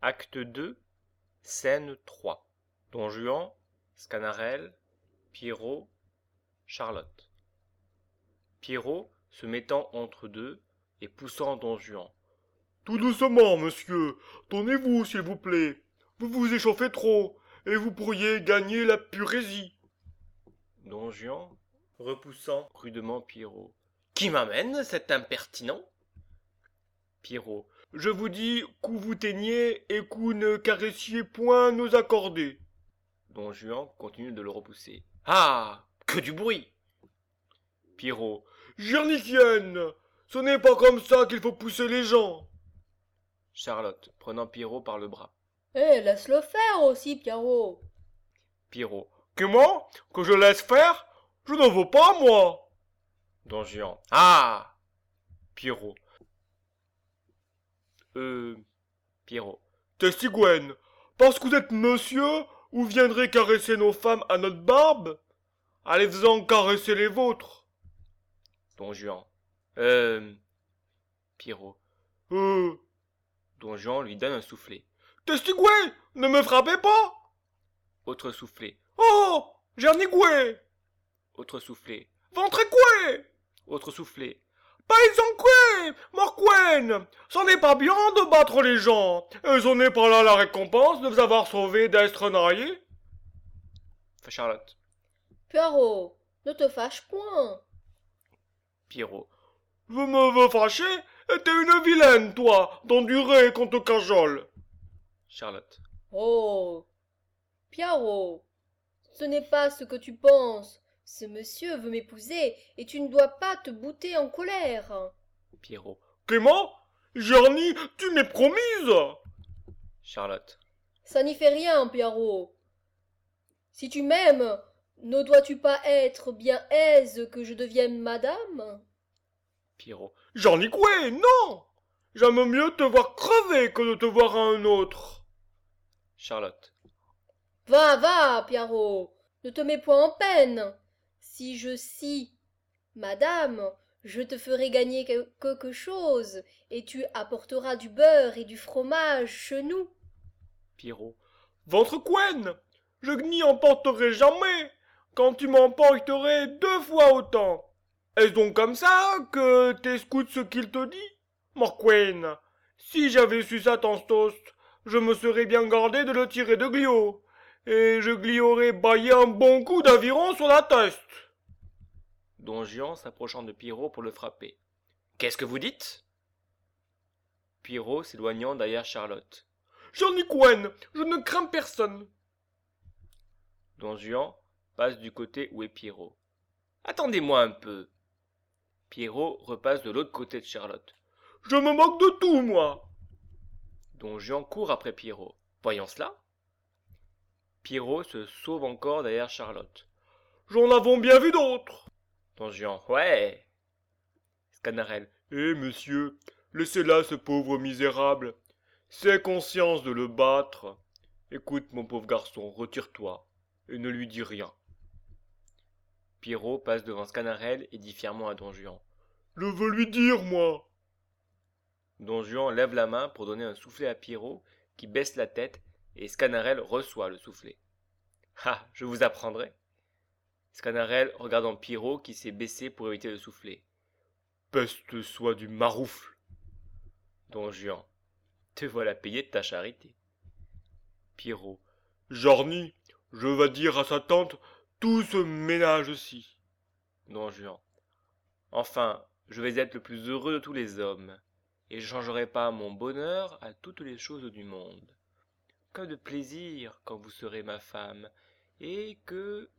Acte 2, scène 3. Don Juan, Sganarelle, Pierrot, Charlotte. Pierrot se mettant entre deux et poussant Don Juan. Tout doucement, monsieur. Donnez-vous, s'il vous plaît. Vous vous échauffez trop, et vous pourriez gagner la purésie. Don Juan, repoussant rudement Pierrot. Qui m'amène, cet impertinent? Pierrot. Je vous dis qu'ou vous teigniez et qu'ou ne caressiez point nos accordés. Don Juan continue de le repousser. Ah, que du bruit! Pierrot. Girnifienne, ce n'est pas comme ça qu'il faut pousser les gens. Charlotte, prenant Pierrot par le bras. Laisse-le faire aussi, Pierrot. Pierrot. Comment? Que je laisse faire? Je ne veux pas, moi. Don Juan. Ah! Pierrot. Pierrot. Testigouène, parce que vous êtes monsieur, vous viendrez caresser nos femmes à notre barbe? Allez-vous-en caresser les vôtres. Don Juan. Pierrot. Don Juan lui donne un soufflet. Testigoué, ne me frappez pas. Autre soufflet. Oh, Jernigoué, Autre soufflet. Ventrecoué, Autre soufflet. Paysanqué, Morquenne, c'en est pas bien de battre les gens, et ce n'est pas là la récompense de vous avoir sauvé d'être naillé. Charlotte. Pierrot, ne te fâche point. Pierrot. Vous me veux fâcher? T'es une vilaine, toi, d'endurer qu'on te cajole. Charlotte. Oh, Pierrot, ce n'est pas ce que tu penses. Ce monsieur veut m'épouser et tu ne dois pas te bouter en colère. Pierrot. Clément, Jarny, tu m'es promise. Charlotte. Ça n'y fait rien, Pierrot. Si tu m'aimes, ne dois-tu pas être bien aise que je devienne madame? Pierrot. Jarnicoué, non. J'aime mieux te voir crever que de te voir à un autre. Charlotte. Va, va, Pierrot, ne te mets point en peine. Si je suis madame, je te ferai gagner quelque chose, et tu apporteras du beurre et du fromage chez nous. Pierrot. Ventrecouenne, je n'y emporterai jamais, quand tu m'emporterais 2 fois autant. Est-ce donc comme ça que t'escoutes ce qu'il te dit? Morquenne, si j'avais su ça ton toast, je me serais bien gardé de le tirer de Glio, et je lui aurais baillé un bon coup d'aviron sur la tête. Don Juan s'approchant de Pierrot pour le frapper. Qu'est-ce que vous dites? Pierrot s'éloignant derrière Charlotte. Jarnicouenne, je ne crains personne. Don Juan passe du côté où est Pierrot. Attendez-moi un peu. Pierrot repasse de l'autre côté de Charlotte. Je me moque de tout, moi. Don Juan court après Pierrot. Voyons cela. Pierrot se sauve encore derrière Charlotte. J'en avons bien vu d'autres. Don Juan. Ouais. Sganarelle. Monsieur, laissez là ce pauvre misérable. C'est conscience de le battre. Écoute, mon pauvre garçon, retire-toi, et ne lui dis rien. Pierrot passe devant Sganarelle et dit fièrement à Don Juan. Je veux lui dire, moi. Don Juan lève la main pour donner un soufflet à Pierrot, qui baisse la tête, et Sganarelle reçoit le soufflet. Ah, je vous apprendrai. Sganarelle regardant Pierrot qui s'est baissé pour éviter le soufflet. Peste soit du maroufle. Don Juan. Te voilà payé de ta charité. Pierrot. Jarny, je vas dire à sa tante tout ce ménage-ci. Don Juan. Enfin, je vais être le plus heureux de tous les hommes, et je ne changerai pas mon bonheur à toutes les choses du monde. Que de plaisir quand vous serez ma femme, et que